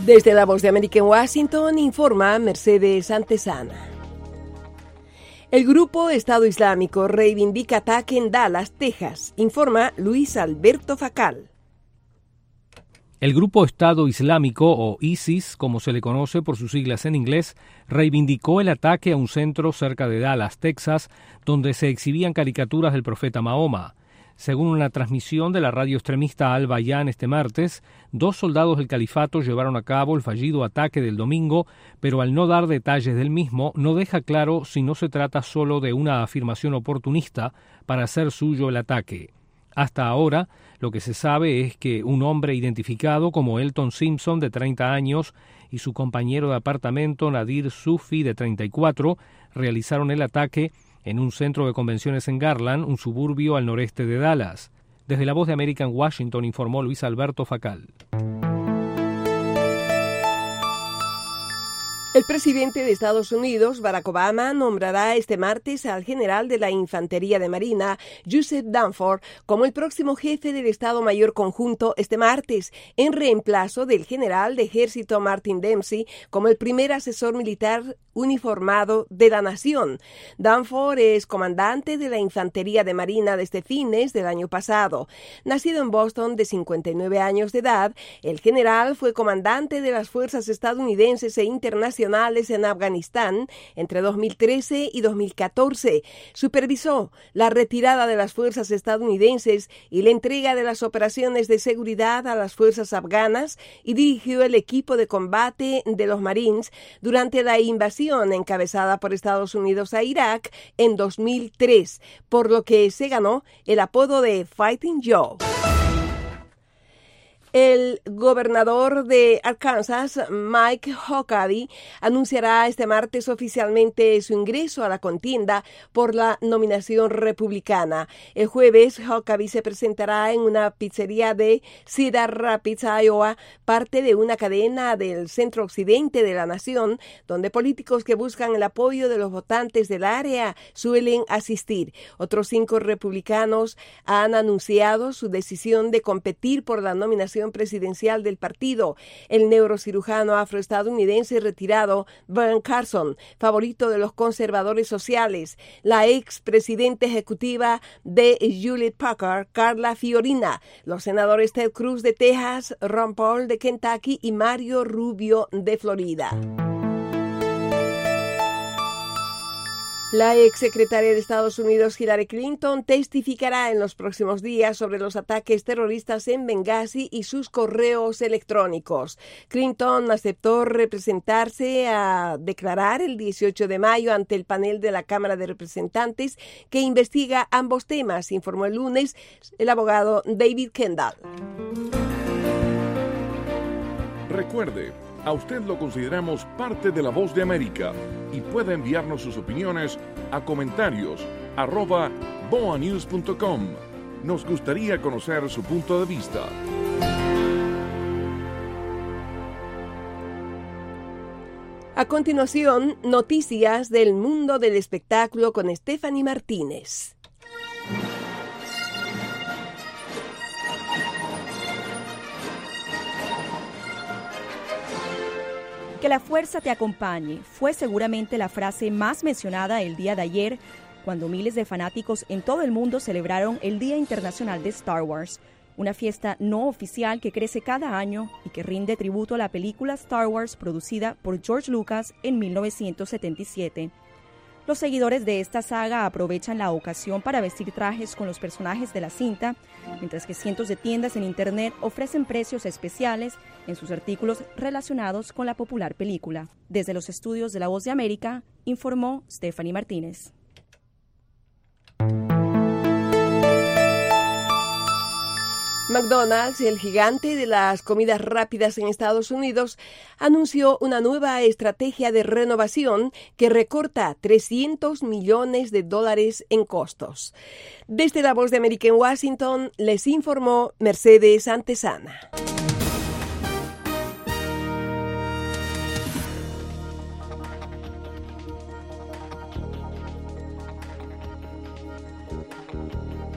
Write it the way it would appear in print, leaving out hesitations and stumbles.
Desde la Voz de América en Washington informa Mercedes Antesana. El grupo Estado Islámico reivindica ataque en Dallas, Texas, informa Luis Alberto Facal. El grupo Estado Islámico, o ISIS, como se le conoce por sus siglas en inglés, reivindicó el ataque a un centro cerca de Dallas, Texas, donde se exhibían caricaturas del profeta Mahoma. Según una transmisión de la radio extremista Al Bayan este martes, 2 soldados del califato llevaron a cabo el fallido ataque del domingo, pero al no dar detalles del mismo, no deja claro si no se trata solo de una afirmación oportunista para hacer suyo el ataque. Hasta ahora, lo que se sabe es que un hombre identificado como Elton Simpson, de 30 años, y su compañero de apartamento, Nadir Sufi, de 34, realizaron el ataque en un centro de convenciones en Garland, un suburbio al noreste de Dallas. Desde la Voz de América en Washington informó Luis Alberto Facal. El presidente de Estados Unidos, Barack Obama, nombrará este martes al general de la Infantería de Marina, Joseph Dunford, como el próximo jefe del Estado Mayor Conjunto este martes, en reemplazo del general de Ejército Martin Dempsey como el primer asesor militar uniformado de la nación. Dunford es comandante de la Infantería de Marina desde fines del año pasado. Nacido en Boston de 59 años de edad, el general fue comandante de las fuerzas estadounidenses e internacionales en Afganistán entre 2013 y 2014. Supervisó la retirada de las fuerzas estadounidenses y la entrega de las operaciones de seguridad a las fuerzas afganas y dirigió el equipo de combate de los Marines durante la invasión encabezada por Estados Unidos a Irak en 2003, por lo que se ganó el apodo de Fighting Joe. El gobernador de Arkansas, Mike Huckabee, anunciará este martes oficialmente su ingreso a la contienda por la nominación republicana. El jueves, Huckabee se presentará en una pizzería de Cedar Rapids, Iowa, parte de una cadena del centro occidente de la nación, donde políticos que buscan el apoyo de los votantes del área suelen asistir. Otros 5 republicanos han anunciado su decisión de competir por la nominación presidencial del partido. El neurocirujano afroestadounidense retirado Ben Carson, favorito de los conservadores sociales, la expresidenta ejecutiva de Hewlett Packard, Carla Fiorina, los senadores Ted Cruz de Texas, Ron Paul de Kentucky y Mario Rubio de Florida. La exsecretaria de Estados Unidos, Hillary Clinton, testificará en los próximos días sobre los ataques terroristas en Benghazi y sus correos electrónicos. Clinton aceptó representarse a declarar el 18 de mayo ante el panel de la Cámara de Representantes que investiga ambos temas, informó el lunes el abogado David Kendall. Recuerde, a usted lo consideramos parte de la Voz de América y puede enviarnos sus opiniones a comentarios@boanews.com. Nos gustaría conocer su punto de vista. A continuación, noticias del mundo del espectáculo con Stephanie Martínez. Que la fuerza te acompañe fue seguramente la frase más mencionada el día de ayer, cuando miles de fanáticos en todo el mundo celebraron el Día Internacional de Star Wars, una fiesta no oficial que crece cada año y que rinde tributo a la película Star Wars producida por George Lucas en 1977. Los seguidores de esta saga aprovechan la ocasión para vestir trajes con los personajes de la cinta, mientras que cientos de tiendas en Internet ofrecen precios especiales en sus artículos relacionados con la popular película. Desde los estudios de La Voz de América, informó Stephanie Martínez. McDonald's, el gigante de las comidas rápidas en Estados Unidos, anunció una nueva estrategia de renovación que recorta $300 millones en costos. Desde la Voz de América en Washington, les informó Mercedes Antesana.